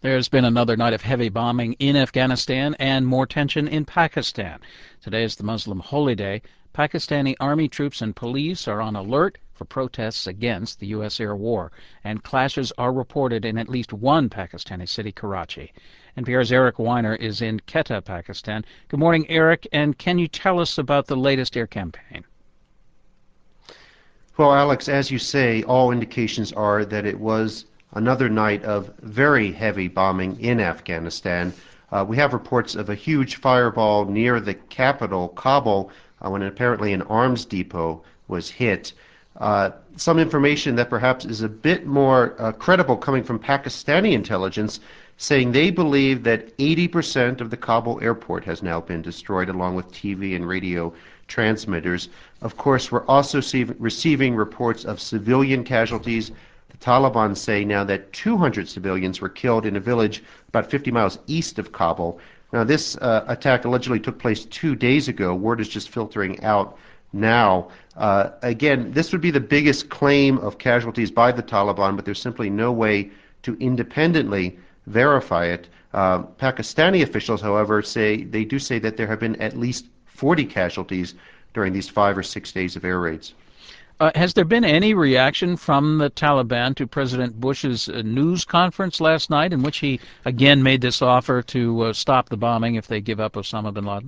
There's been another night of heavy bombing in Afghanistan and more tension in Pakistan. Today is the Muslim holy day. Pakistani army troops and police are on alert for protests against the U.S. air war, and clashes are reported in at least one Pakistani city, Karachi. NPR's Eric Weiner is in Quetta, Pakistan. Good morning, Eric, and can you tell us about the latest air campaign? Well, Alex, as you say, all indications are that it was another night of very heavy bombing in Afghanistan. We have reports of a huge fireball near the capital, Kabul, when apparently an arms depot was hit. Some information that perhaps is a bit more credible coming from Pakistani intelligence, saying they believe that 80% of the Kabul airport has now been destroyed, along with TV and radio transmitters. Of course, we're also receiving reports of civilian casualties. The Taliban say now that 200 civilians were killed in a village about 50 miles east of Kabul. Now, this attack allegedly took place 2 days ago. Word is just filtering out now. Again, this would be the biggest claim of casualties by the Taliban, but there's simply no way to independently verify it. Pakistani officials, however, say that there have been at least 40 casualties during these 5 or 6 days of air raids. Has there been any reaction from the Taliban to President Bush's news conference last night, in which he again made this offer to stop the bombing if they give up Osama bin Laden?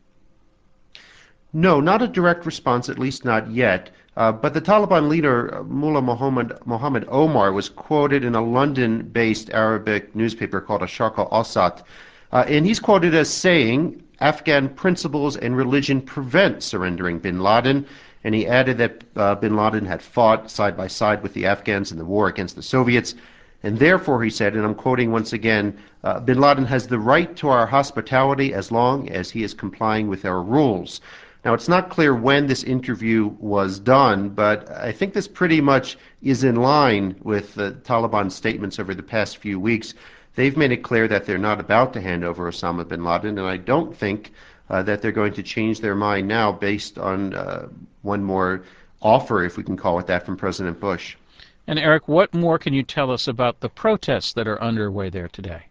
No, not a direct response, at least not yet. But the Taliban leader, Mullah Mohammed Omar, was quoted in a London-based Arabic newspaper called Asharq al-Awsat, and he's quoted as saying, "Afghan principles and religion prevent surrendering bin Laden," and he added that bin Laden had fought side by side with the Afghans in the war against the Soviets, and therefore, he said, and I'm quoting once again, bin Laden has the right to our hospitality as long as he is complying with our rules. Now, it's not clear when this interview was done, but I think this pretty much is in line with the Taliban statements over the past few weeks. They've made it clear that they're not about to hand over Osama bin Laden, and I don't think that they're going to change their mind now based on one more offer, if we can call it that, from President Bush. And Eric, what more can you tell us about the protests that are underway there today?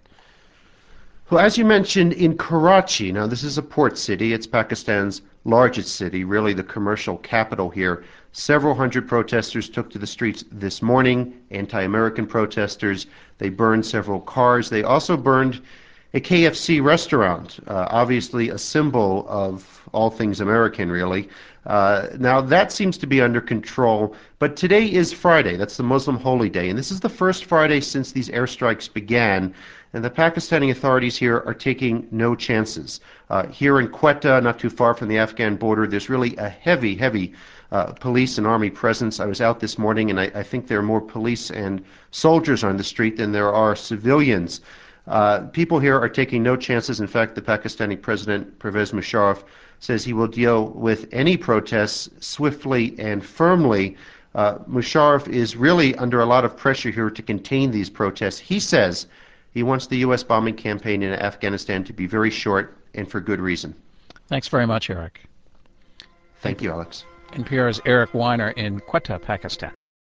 Well, as you mentioned, in Karachi, now this is a port city, it's Pakistan's largest city, really the commercial capital here. Several hundred protesters took to the streets this morning, anti-American protesters. They burned several cars. They also burned a KFC restaurant, obviously a symbol of all things American, really. Now, that seems to be under control, but today is Friday. That's the Muslim holy day, and this is the first Friday since these airstrikes began, and the Pakistani authorities here are taking no chances. Here in Quetta, not too far from the Afghan border, there's really a heavy police and army presence. I was out this morning, and I think there are more police and soldiers on the street than there are civilians. People here are taking no chances. In fact, the Pakistani president, Pervez Musharraf, says he will deal with any protests swiftly and firmly. Musharraf is really under a lot of pressure here to contain these protests. He says he wants the U.S. bombing campaign in Afghanistan to be very short, and for good reason. Thanks very much, Eric. Thank you, Alex. NPR's Eric Weiner in Quetta, Pakistan.